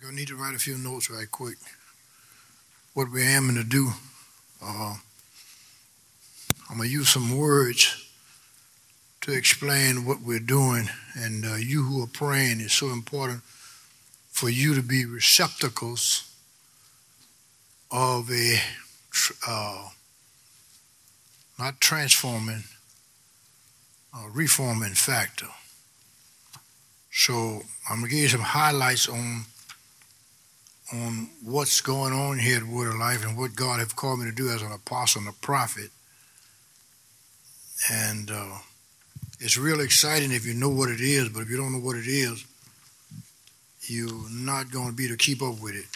I need to write a few notes right quick. What we're aiming to do, I'm going to use some words to explain what we're doing. And you who are praying, it's so important for you to be receptacles of a, not transforming, reforming factor. So I'm going to give you some highlights on what's going on here at Word of Life and what God has called me to do as an apostle and a prophet. And it's real exciting if you know what it is, but if you don't know what it is, you're not going to be able to keep up with it.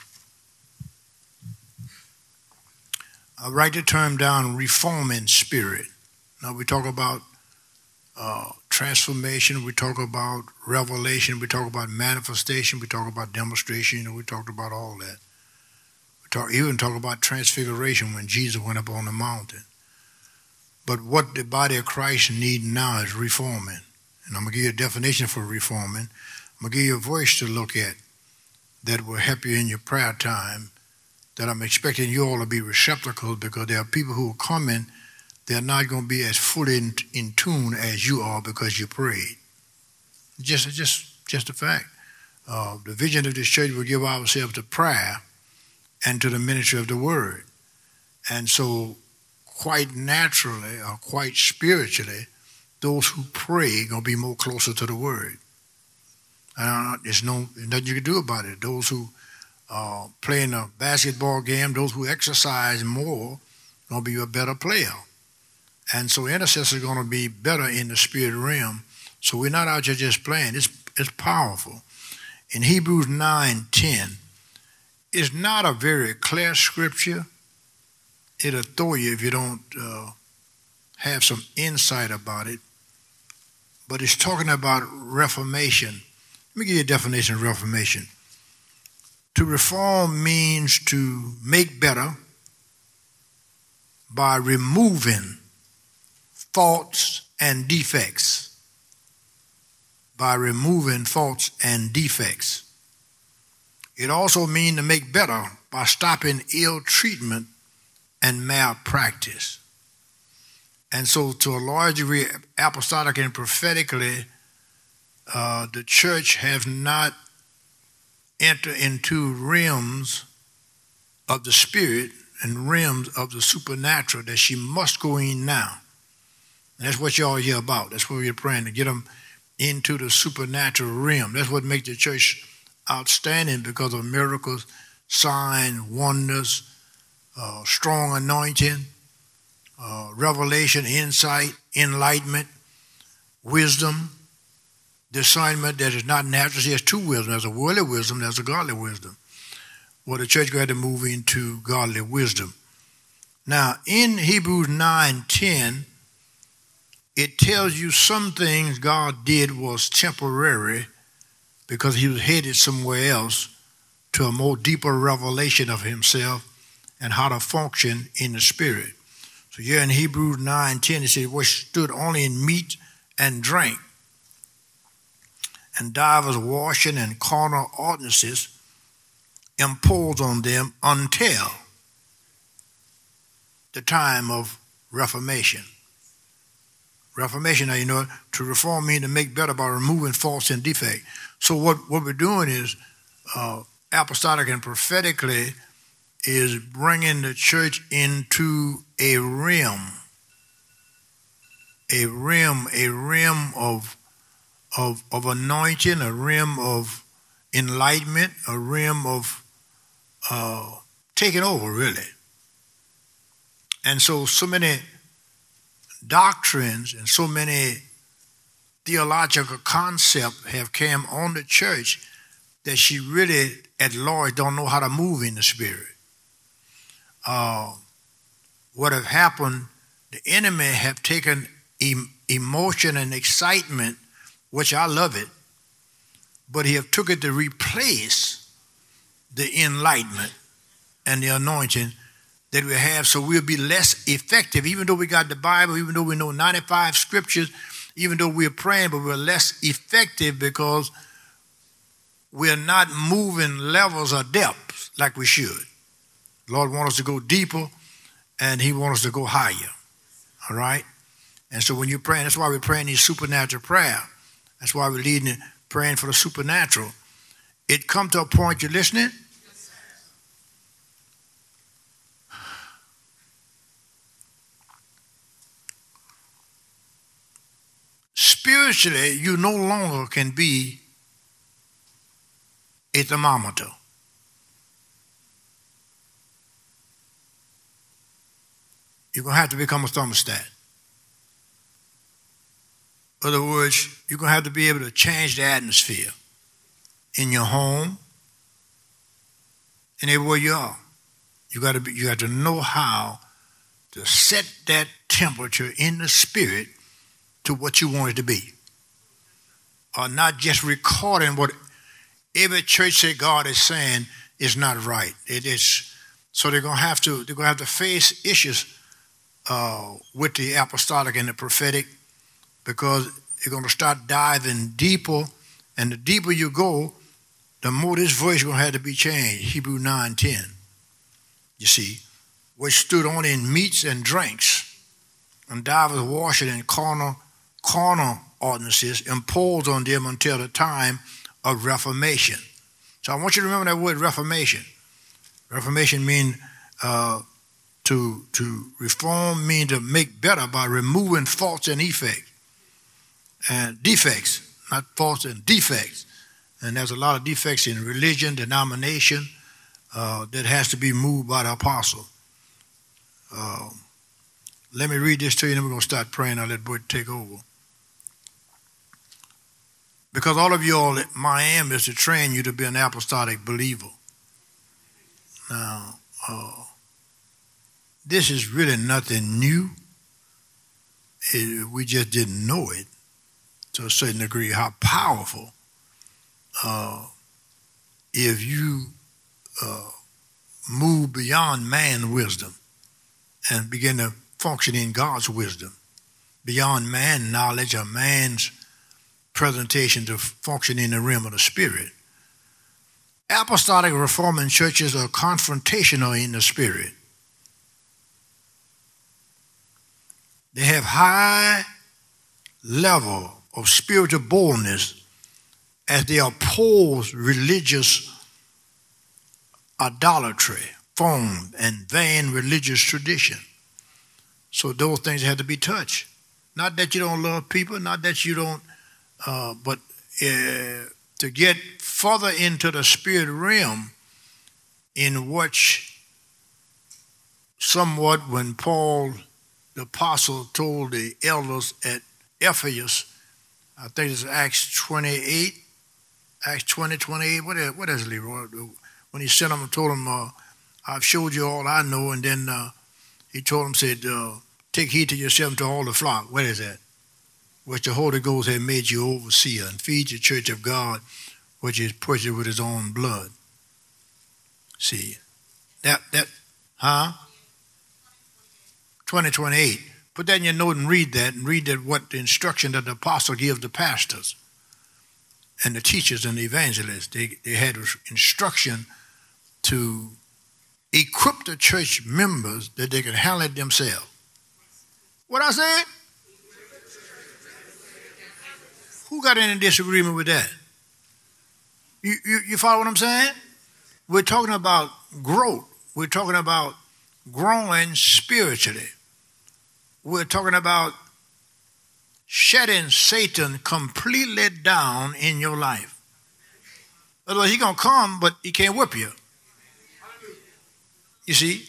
I write the term down, reforming spirit. Now we talk about transformation, we talk about revelation, we talk about manifestation, we talk about demonstration, we talked about all that. We even talk about transfiguration when Jesus went up on the mountain. But what the body of Christ needs now is reforming. And I'm going to give you a definition for reforming. I'm going to give you a voice to look at that will help you in your prayer time, that I'm expecting you all to be receptacles, because there are people who are coming, they're not going to be as fully in tune as you are because you prayed. Just a fact. The vision of this church will give ourselves to prayer and to the ministry of the word. And so quite naturally or quite spiritually, those who pray are going to be more closer to the word. There's nothing you can do about it. Those who play in a basketball game, those who exercise more, are going to be a better player. And so intercessors are going to be better in the spirit realm. So we're not out here just playing. It's powerful. In Hebrews 9:10, it's not a very clear scripture. It'll throw you if you don't have some insight about it. But it's talking about reformation. Let me give you a definition of reformation. To reform means to make better by removing faults and defects. By removing faults and defects. It also means to make better by stopping ill treatment and malpractice. And so to a large degree, apostolic and prophetically, the church has not entered into realms of the spirit and realms of the supernatural that she must go in now. And that's what y'all hear about. That's what we're praying, to get them into the supernatural realm. That's what makes the church outstanding, because of miracles, signs, wonders, strong anointing, revelation, insight, enlightenment, wisdom, discernment that is not natural. There's two wisdoms. There's a worldly wisdom, there's a godly wisdom. Well, the church got to move into godly wisdom. Now, in Hebrews 9:10, it tells you some things God did was temporary because he was headed somewhere else to a more deeper revelation of himself and how to function in the spirit. So here in Hebrews 9:10, it says, which stood only in meat and drink, and divers washing and carnal ordinances imposed on them until the time of reformation. Reformation, now you know, to reform means to make better by removing faults and defect. So what we're doing is, apostolic and prophetically, is bringing the church into a realm of anointing, a realm of enlightenment, a realm of taking over, really. And so many doctrines and so many theological concepts have come on the church that she really, at large, don't know how to move in the spirit. What have happened, the enemy have taken emotion and excitement, which I love it, but he have took it to replace the enlightenment and the anointing that we have, so we'll be less effective, even though we got the Bible, even though we know 95 scriptures, even though we're praying, but we're less effective because we're not moving levels or depths like we should. The Lord wants us to go deeper, and he wants us to go higher. All right? And so when you're praying, that's why we're praying these supernatural prayer. That's why we're leading, praying for the supernatural. It come to a point, you're listening? Spiritually, you no longer can be a thermometer. You're going to have to become a thermostat. In other words, you're going to have to be able to change the atmosphere in your home and everywhere you are. You got to know how to set that temperature in the spirit to what you want it to be. Or not just recording what every church say God is saying is not right. It is. So they're going to have to face issues with the apostolic and the prophetic, because you're going to start diving deeper, and the deeper you go, the more this voice is going to have to be changed. Hebrew 9:10. You see, which stood on in meats and drinks, and divers washing in carnal ordinances imposed on them until the time of Reformation. So I want you to remember that word Reformation. Reformation means to reform, means to make better by removing faults and defects, not faults and defects. And there's a lot of defects in religion, denomination, that has to be moved by the apostle. Let me read this to you, and then we're going to start praying. I'll let Boyd take over. Because all of y'all, my aim is to train you to be an apostolic believer. Now, this is really nothing new. We just didn't know it to a certain degree, how powerful if you move beyond man's wisdom and begin to function in God's wisdom, beyond man's knowledge or man's presentation to function in the realm of the spirit. Apostolic reforming churches are confrontational in the spirit. They have high level of spiritual boldness as they oppose religious idolatry, form, and vain religious tradition. So those things have to be touched. Not that you don't love people, not that you don't, but to get further into the spirit realm, in which somewhat when Paul the apostle told the elders at Ephesus, I think it's Acts 28, Acts 20, 28, what is it, Leroy? When he sent them and told them, I've showed you all I know, and then he told them, said, take heed to yourself and to all the flock. What is that? Which the Holy Ghost had made you overseer, and feed the church of God, which is purchased with his own blood. See, that 20:28. Put that in your note and read that what the instruction that the apostle gives the pastors and the teachers and the evangelists. They had instruction to equip the church members that they could handle it themselves. What I said? Who got any disagreement with that? You follow what I'm saying? We're talking about growth. We're talking about growing spiritually. We're talking about shutting Satan completely down in your life. Otherwise, he's going to come, but he can't whip you. You see,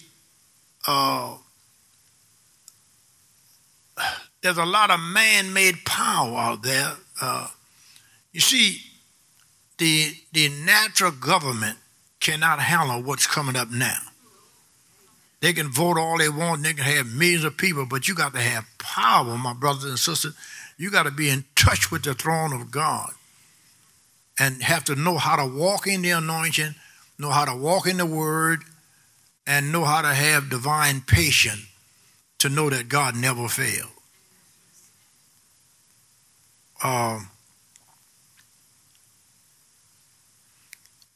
there's a lot of man-made power out there. You see, the natural government cannot handle what's coming up now. They can vote all they want, and they can have millions of people, but you got to have power, my brothers and sisters. You got to be in touch with the throne of God and have to know how to walk in the anointing, know how to walk in the word, and know how to have divine patience to know that God never failed.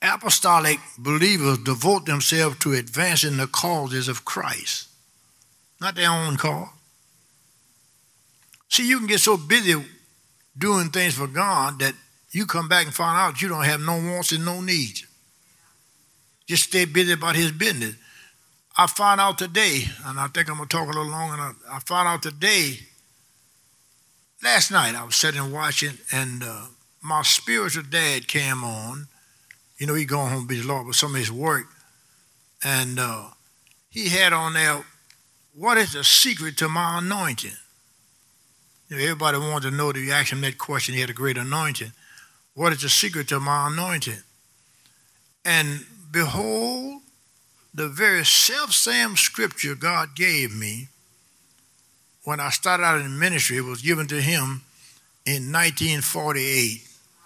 Apostolic believers devote themselves to advancing the causes of Christ, not their own cause. See, you can get so busy doing things for God that you come back and find out you don't have no wants and no needs. Just stay busy about his business. I found out today, and I think I'm going to talk a little longer, I found out today, last night I was sitting watching, and my spiritual dad came on. You know, he going home to be the Lord with some of his work. And he had on there, what is the secret to my anointing? You know, everybody wanted to know that you asked him that question. He had a great anointing. What is the secret to my anointing? And behold, the very self-same scripture God gave me when I started out in ministry, it was given to him in 1948.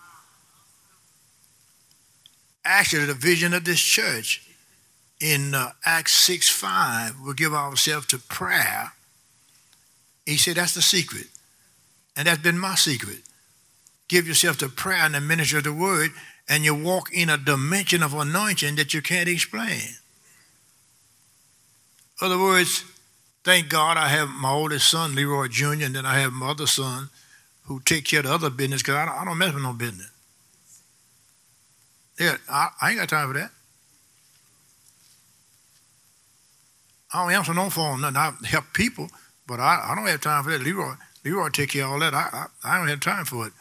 Actually, the vision of this church in Acts 6:5, we'll give ourselves to prayer. He said that's the secret. And that's been my secret. Give yourself to prayer and the ministry of the word, and you walk in a dimension of anointing that you can't explain. In other words, thank God I have my oldest son, Leroy Jr., and then I have my other son who take care of the other business because I don't mess with no business. Yeah, I ain't got time for that. I don't answer no phone, nothing. I help people, but I don't have time for that. Leroy take care of all that. I don't have time for it.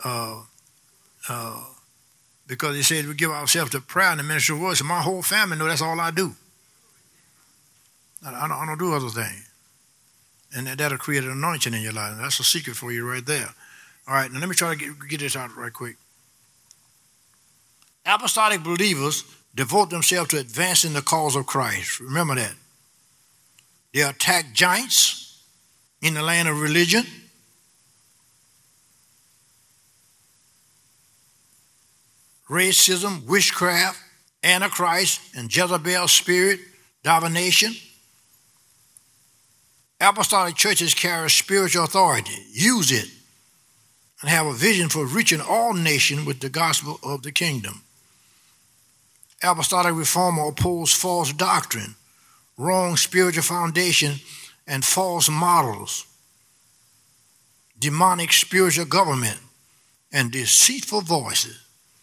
Because he said we give ourselves to prayer and the ministry of words. So my whole family know that's all I do. I don't do other things. And that'll create an anointing in your life. That's a secret for you right there. All right, now let me try to get this out right quick. Apostolic believers devote themselves to advancing the cause of Christ. Remember that. They attack giants in the land of religion. Racism, witchcraft, Antichrist, and Jezebel's spirit, divination. Apostolic churches carry spiritual authority, use it, and have a vision for reaching all nations with the gospel of the kingdom. Apostolic reformer oppose false doctrine, wrong spiritual foundation, and false models, demonic spiritual government, and deceitful voices.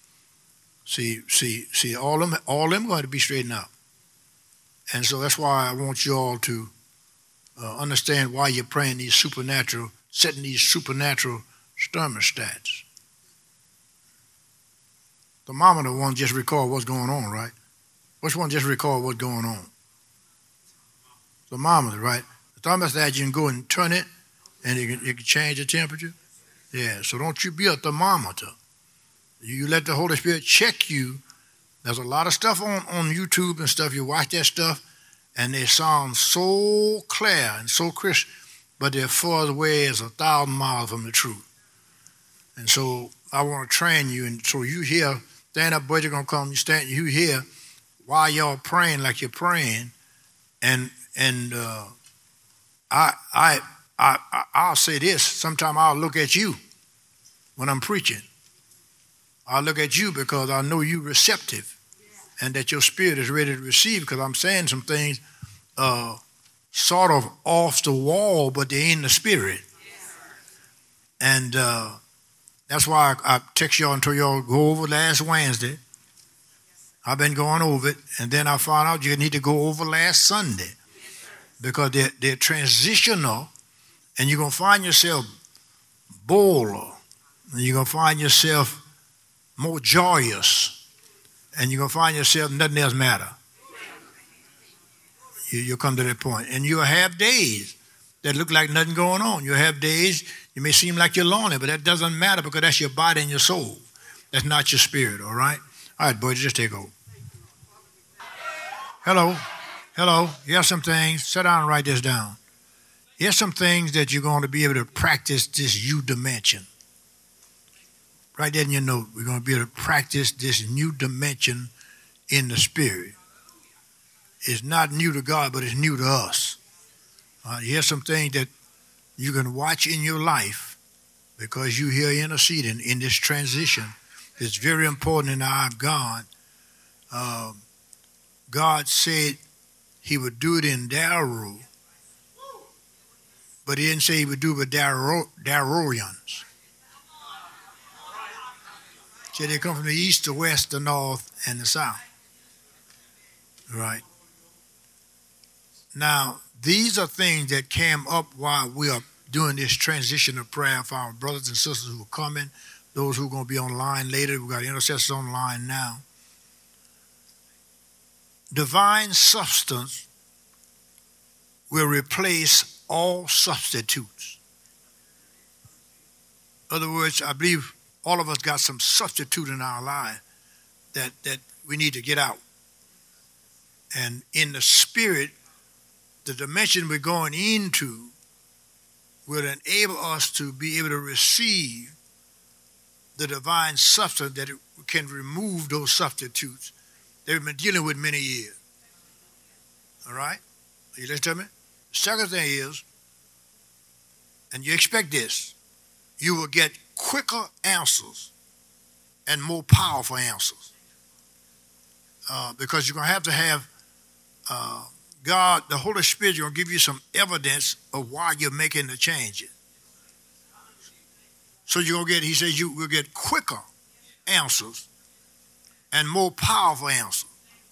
See, all them going to be straightened out. And so that's why I want you all to understand why you're praying these supernatural, setting these supernatural thermostats. The thermometer one just record what's going on, right? Which one just record what's going on? The thermometer, right? The thermostat, you can go and turn it, and it can change the temperature. Yeah, so don't you be a thermometer. You let the Holy Spirit check you. There's a lot of stuff on YouTube and stuff. You watch that stuff, and they sound so clear and so crisp, but they're far away as 1,000 miles from the truth. And so I want to train you, and so you hear, stand up, buddy, gonna come. You hear while y'all praying like you're praying, and I'll say this. Sometime I'll look at you when I'm preaching. I look at you because I know you're receptive and that your spirit is ready to receive because I'm saying some things sort of off the wall, but they're in the spirit. And that's why I text y'all until y'all go over last Wednesday. I've been going over it, and then I found out you need to go over last Sunday because they're transitional, and you're going to find yourself bolder, and you're going to find yourself more joyous, and you're going to find yourself nothing else matter. You'll come to that point. And you'll have days that look like nothing going on. You'll have days, you may seem like you're lonely, but that doesn't matter because that's your body and your soul. That's not your spirit, all right? All right, boys, just take over. Hello. Here's some things. Sit down and write this down. Here's some things that you're going to be able to practice this U dimension. Right there in your note, we're going to be able to practice this new dimension in the spirit. It's not new to God, but it's new to us. Here's some things that you can watch in your life because you're here interceding in this transition. It's very important in the eye of God God said he would do it in Daru, but he didn't say he would do it with Darurians. He said they come from the east, the west, the north, and the south. Right. Now, these are things that came up while we are doing this transition of prayer for our brothers and sisters who are coming, those who are going to be online later. We've got intercessors online now. Divine substance will replace all substitutes. In other words, I believe all of us got some substitute in our life that we need to get out. And in the spirit, the dimension we're going into will enable us to be able to receive the divine substance that can remove those substitutes that we've been dealing with many years. All right? Are you listening to me? The second thing is, and you expect this, you will get quicker answers and more powerful answers. Because you're going to have God, the Holy Spirit, is going to give you some evidence of why you're making the changes. So you're going to get, he says, you will get quicker answers and more powerful answers.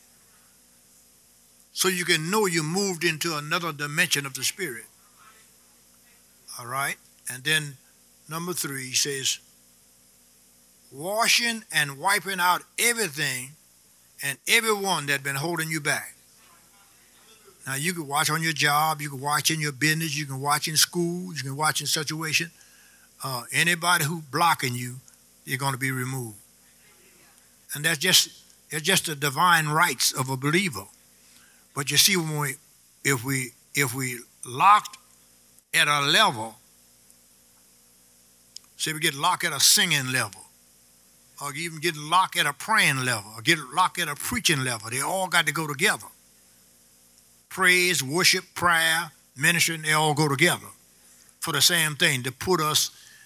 So you can know you moved into another dimension of the Spirit. All right? And then number 3, he says, washing and wiping out everything and everyone that's been holding you back. Now, you can watch on your job, you can watch in your business, you can watch in school, you can watch in situation. Anybody who's blocking you, you're going to be removed. And that's just the divine rights of a believer. But you see, if we locked at a level, say we get locked at a singing level, or even get locked at a praying level, or get locked at a preaching level, they all got to go together. Praise, worship, prayer, ministry, they all go together for the same thing, to put us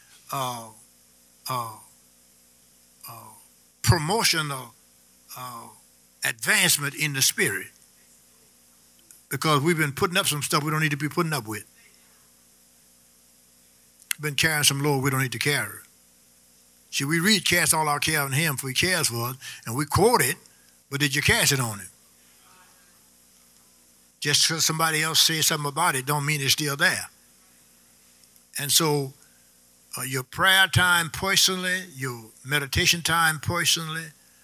promotional advancement in the spirit. Because we've been putting up some stuff we don't need to be putting up with. Been carrying some load we don't need to carry. See, we read, cast all our care on him for he cares for us, and we quote it, but did you cast it on him? Just because somebody else says something about it don't mean it's still there. And so your prayer time personally, your meditation time personally,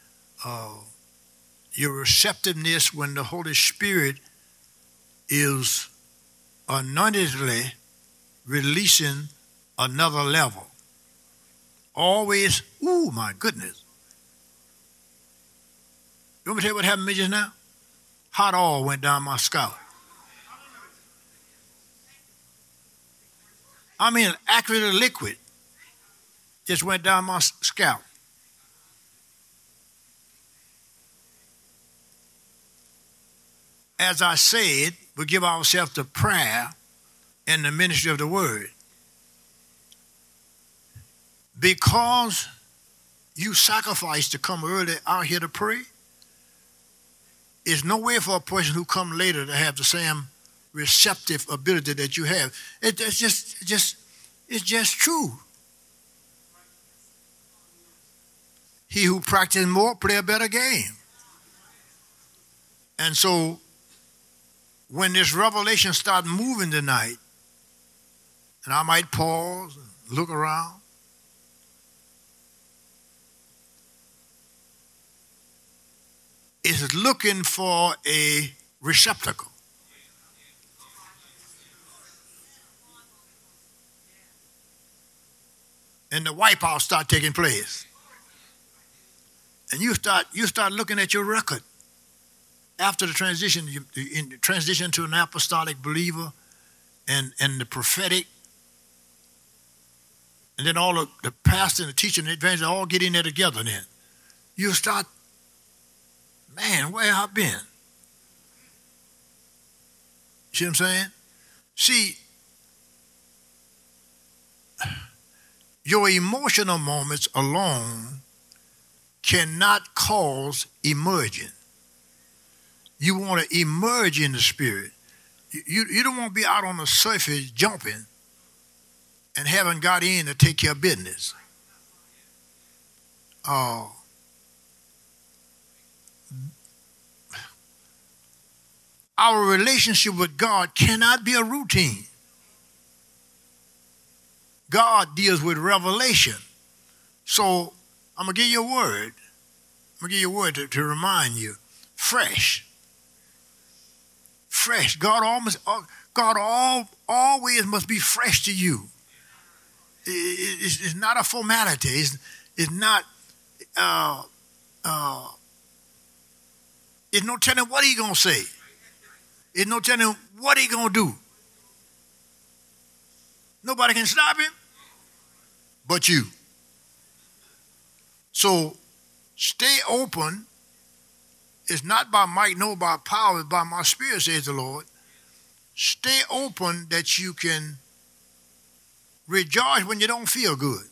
your receptiveness when the Holy Spirit is anointedly releasing another level. Always, ooh, my goodness. You want me to tell you what happened to me just now? Hot oil went down my scalp. I mean, actually liquid just went down my scalp. As I said, we give ourselves to prayer and the ministry of the word. Because you sacrificed to come early out here to pray, it's no way for a person who come later to have the same receptive ability that you have. It's just true. He who practices more play a better game. And so when this revelation starts moving tonight, and I might pause and look around, it's looking for a receptacle. And the wipeout start taking place. And you start looking at your record. After the transition, in the transition to an apostolic believer and the prophetic, and then all of the pastor and the teacher and the evangelist all get in there together then. You start, man, where have I been? See what I'm saying? See, your emotional moments alone cannot cause emergence. You want to emerge in the Spirit. You don't want to be out on the surface jumping and haven't got in to take care of business. Our relationship with God cannot be a routine. God deals with revelation. So I'm going to give you a word. I'm going to give you a word to remind you. Fresh. Fresh. God always must be fresh to you. It's not a formality. It's not, it's no telling what he's going to say. It's no telling what he's going to do. Nobody can stop him but you. So stay open. It's not by might nor by power, it's by my Spirit, says the Lord. Stay open that you can rejoice when you don't feel good.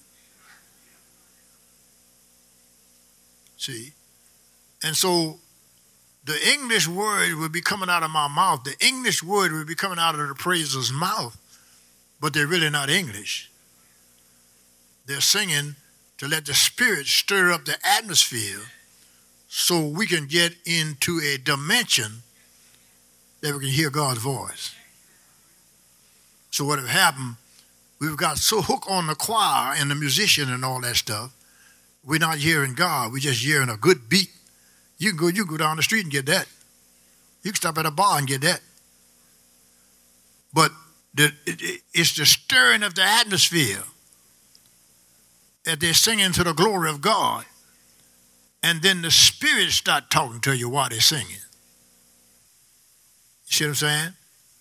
See? And so the English word will be coming out of my mouth. The English word will be coming out of the praiser's mouth, but they're really not English. They're singing to let the Spirit stir up the atmosphere so we can get into a dimension that we can hear God's voice. So what have happened, we've got so hooked on the choir and the musician and all that stuff, we're not hearing God. We're just hearing a good beat. You can go down the street and get that. You can stop at a bar and get that. But it's the stirring of the atmosphere that they're singing to the glory of God. And then the Spirit start talking to you while they're singing. You see what I'm saying?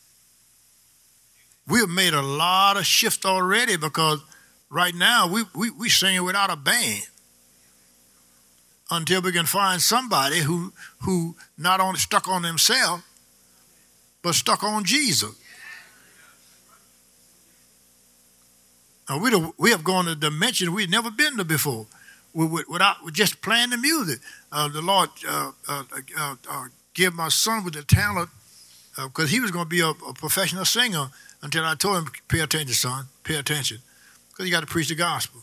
We've made a lot of shift already because right now we singing without a band until we can find somebody who not only stuck on themselves, but stuck on Jesus. Now we have gone to a dimension we've never been to before. Without just playing the music. The Lord gave my son with the talent because he was going to be a professional singer until I told him, pay attention, son, pay attention, because you got to preach the gospel.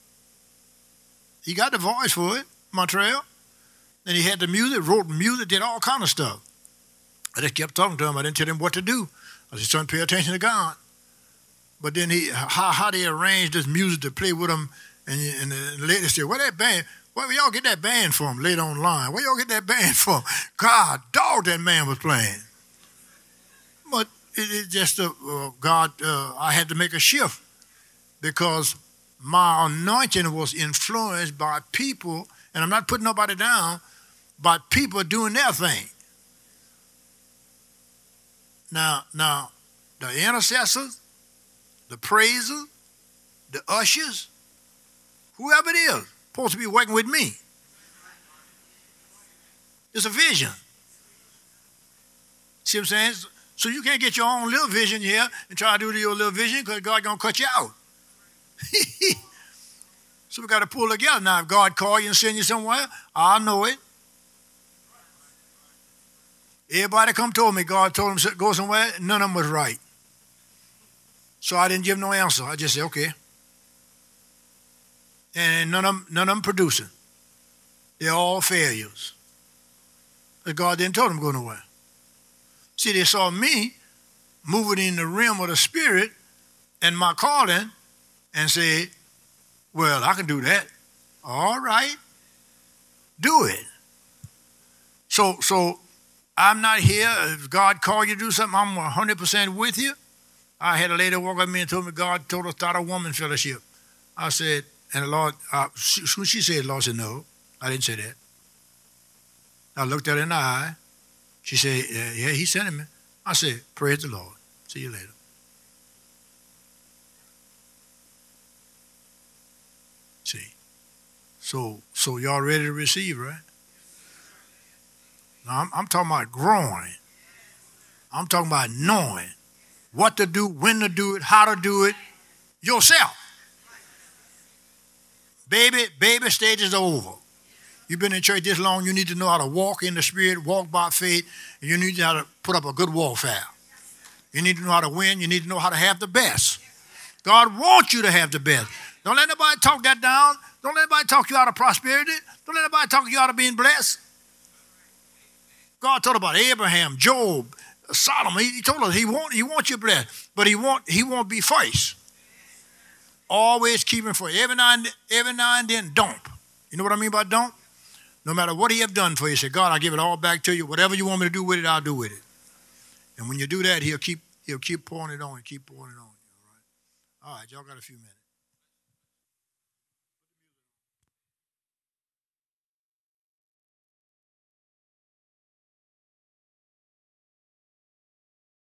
He got the voice for it, Montreal. Then he had the music, wrote music, did all kind of stuff. I just kept talking to him. I didn't tell him what to do. I said, son, pay attention to God. But then how they arranged this music to play with him. And the lady said, where that band, where y'all get that band from later online? Where y'all get that band from? God, dog, that man was playing. But it's just, God, I had to make a shift because my anointing was influenced by people, and I'm not putting nobody down, by people doing their thing. Now, the intercessors, the praisers, the ushers, whoever it is, supposed to be working with me. It's a vision. See what I'm saying? So you can't get your own little vision here and try to do your little vision because God's going to cut you out. So we got to pull together. Now, if God call you and send you somewhere, I know it. Everybody come told me God told him to go somewhere, none of them was right. So I didn't give no answer. I just said, okay. And none of them producing. They're all failures. But God didn't tell them to go nowhere. See, they saw me moving in the realm of the Spirit and my calling and said, well, I can do that. All right. Do it. So I'm not here. If God called you to do something, I'm 100% with you. I had a lady walk up to me and told me God told us to start a woman fellowship. I said, and the Lord, she said, the Lord said, no, I didn't say that. I looked at her in the eye. She said, yeah, he sent me. I said, praise the Lord. See you later. See. So y'all ready to receive, right? Now, I'm talking about growing. I'm talking about knowing what to do, when to do it, how to do it yourself. Baby stage is over. You've been in church this long, you need to know how to walk in the Spirit, walk by faith, and you need to know how to put up a good warfare. You need to know how to win. You need to know how to have the best. God wants you to have the best. Don't let nobody talk that down. Don't let anybody talk you out of prosperity. Don't let anybody talk you out of being blessed. God told about Abraham, Job, Solomon. He told us he wants you blessed, but he won't be first. Always keep him first. Every now and then, don't. You know what I mean by don't? No matter what he have done for you, say, God, I give it all back to you. Whatever you want me to do with it, I'll do with it. And when you do that, he'll keep pouring it on and keep pouring it on you. All right, y'all got a few minutes.